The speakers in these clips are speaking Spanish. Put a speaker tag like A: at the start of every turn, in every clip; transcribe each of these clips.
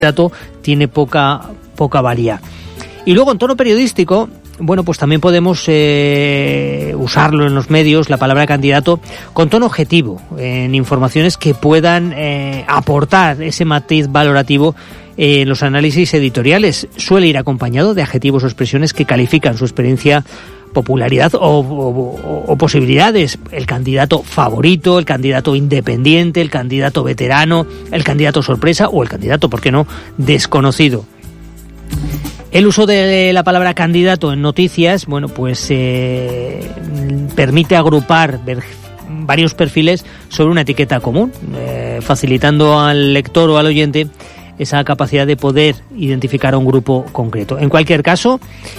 A: candidato tiene poca valía. Y luego en tono periodístico, bueno, pues también podemos usarlo en los medios, la palabra candidato, con tono objetivo, en informaciones que puedan aportar ese matiz valorativo en los análisis editoriales. Suele ir acompañado de adjetivos o expresiones que califican su experiencia, popularidad o posibilidades. El candidato favorito, el candidato independiente, el candidato veterano, el candidato sorpresa o el candidato, ¿por qué no?, desconocido. El uso de la palabra candidato en noticias, bueno, pues permite agrupar varios perfiles sobre una etiqueta común, facilitando al lector o al oyente esa capacidad de poder identificar a un grupo concreto. En cualquier caso,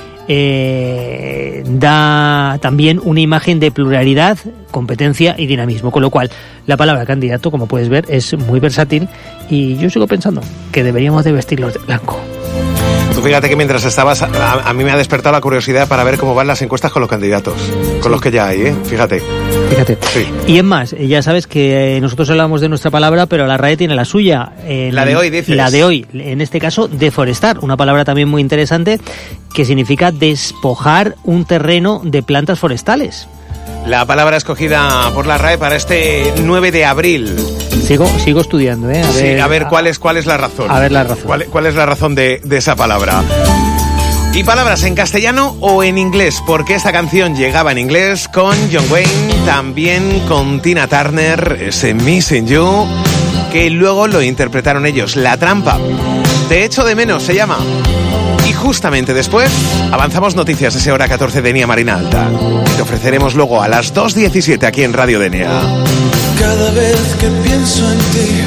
A: da también una imagen de pluralidad, competencia y dinamismo, con lo cual la palabra candidato, como puedes ver, es muy versátil y yo sigo pensando que deberíamos de vestirlos de blanco.
B: Tú fíjate que mientras estabas, a mí me ha despertado la curiosidad para ver cómo van las encuestas con los candidatos, con los que ya hay, Fíjate. Sí.
A: Y es más, ya sabes que nosotros hablamos de nuestra palabra, pero la RAE tiene la suya.
B: La de hoy, dices.
A: La de hoy, en este caso, deforestar, una palabra también muy interesante que significa despojar un terreno de plantas forestales.
B: La palabra escogida por la RAE para este 9 de abril.
A: Sigo estudiando,
B: A ver cuál es la razón.
A: A ver la razón.
B: ¿Cuál es la razón de esa palabra? Y palabras en castellano o en inglés, porque esta canción llegaba en inglés con John Wayne, también con Tina Turner, ese Missing You, que luego lo interpretaron ellos. La trampa. Te echo de menos se llama. Y justamente después avanzamos noticias ese hora 14 de Denia Marina Alta. Y te ofreceremos luego a las 2:17 aquí en Radio Denia.
C: Cada vez que pienso en ti,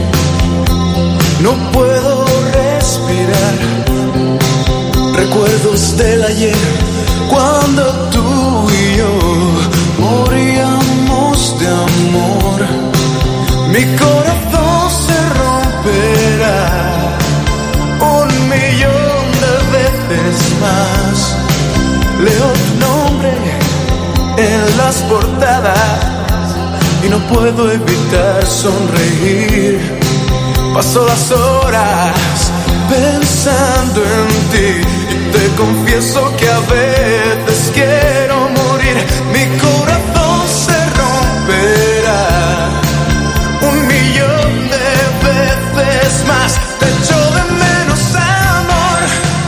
C: no puedo respirar. Recuerdos del ayer, cuando tú y yo moríamos de amor. Mi corazón se romperá 1,000,000 de veces más. Leo tu nombre en las portadas y no puedo evitar sonreír. Paso las horas pensando en ti y te confieso que a veces quiero morir. Mi corazón se romperá 1,000,000 de veces más. Te echo de menos, amor.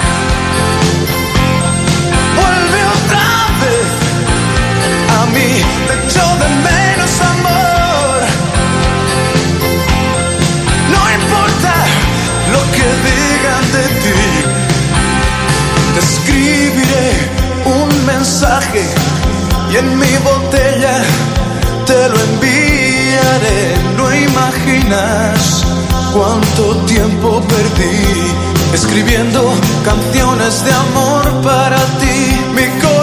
C: Vuelve otra vez a mí. Te echo de menos, amor. No importa lo que digan de ti, te escribiré un mensaje y en mi botella te lo enviaré. No imaginas cuánto tiempo perdí escribiendo canciones de amor para ti. Mi corazón